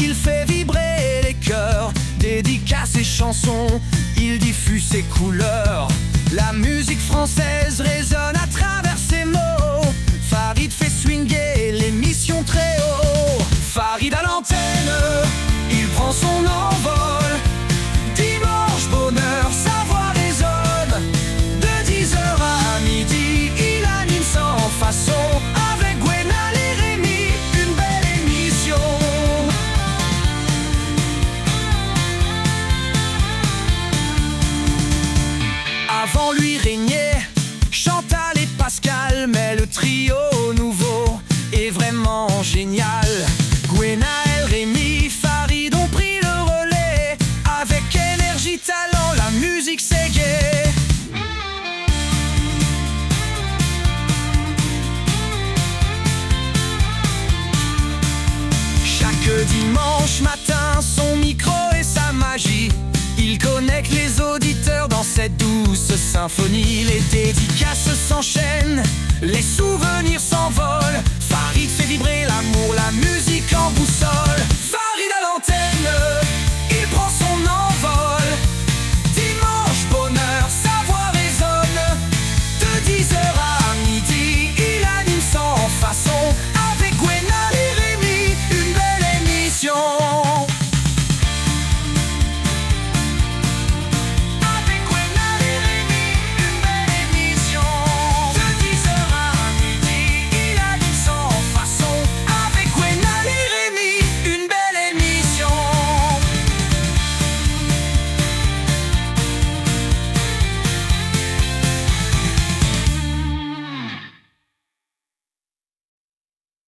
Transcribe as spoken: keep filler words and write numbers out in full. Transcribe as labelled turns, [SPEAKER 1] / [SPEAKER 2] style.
[SPEAKER 1] il fait vibrer les cœurs, dédicace ses chansons, il diffuse ses couleurs. La musique française résonne à travers ses mots. Farid fait swinguer l'émission très haut. Farid à l'antenne, il prend son envol. Dimanche, bonheur, sa voix résonne. De dix heures à midi, il anime sans façon. Avec Gwenal et Rémi, une belle émission. Avant lui régnait Chantal et Pascal, mais le trio nouveau est vraiment génial. Gwenal, Rémi, Farid ont pris le relais. Avec énergie, talent, la musique c'est gai. Chaque dimanche matin, son micro et sa magie, il connecte les auditeurs dans cette douce symphonie. Les dédicaces s'enchaînent, les souvenirs s'envolent.